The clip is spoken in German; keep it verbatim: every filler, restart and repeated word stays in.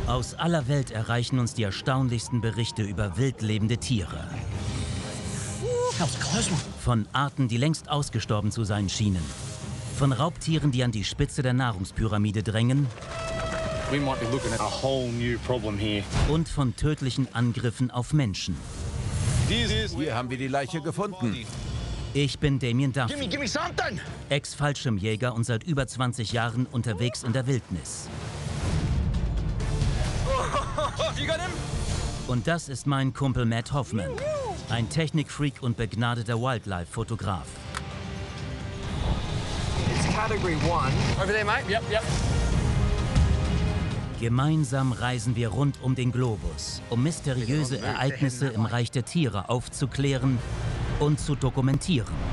Aus aller Welt erreichen uns die erstaunlichsten Berichte über wildlebende Tiere. Von Arten, die längst ausgestorben zu sein schienen. Von Raubtieren, die an die Spitze der Nahrungspyramide drängen. Und von tödlichen Angriffen auf Menschen. Hier haben wir die Leiche gefunden. Ich bin Damien Duffy, Ex-Fallschirmjäger und seit über zwanzig Jahren unterwegs in der Wildnis. Und das ist mein Kumpel Matt Hoffman, ein Technikfreak und begnadeter Wildlife-Fotograf. Gemeinsam reisen wir rund um den Globus, um mysteriöse Ereignisse im Reich der Tiere aufzuklären und zu dokumentieren.